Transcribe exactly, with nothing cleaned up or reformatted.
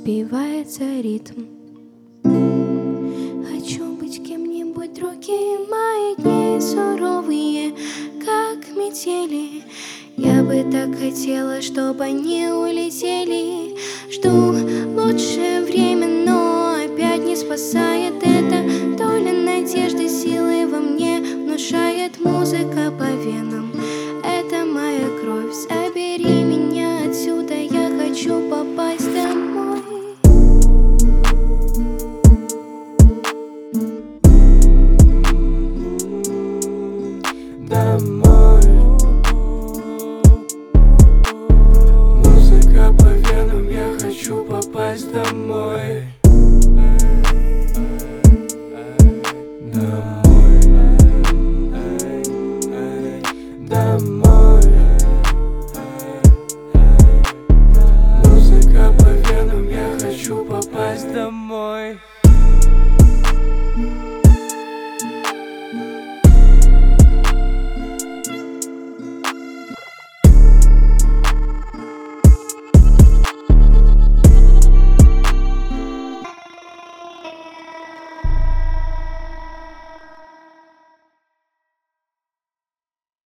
сбивается ритм. Хочу быть кем-нибудь другим, мои дни суровые, как метели. Я бы так хотела, чтобы они улетели. Жду лучшее время, но опять не спасает это. Доля надежды, силы во мне внушает музыка по венам. Это моя кровь, забери меня отсюда, я хочу попасть домой. Домой. Музыка по венам, я хочу попасть домой.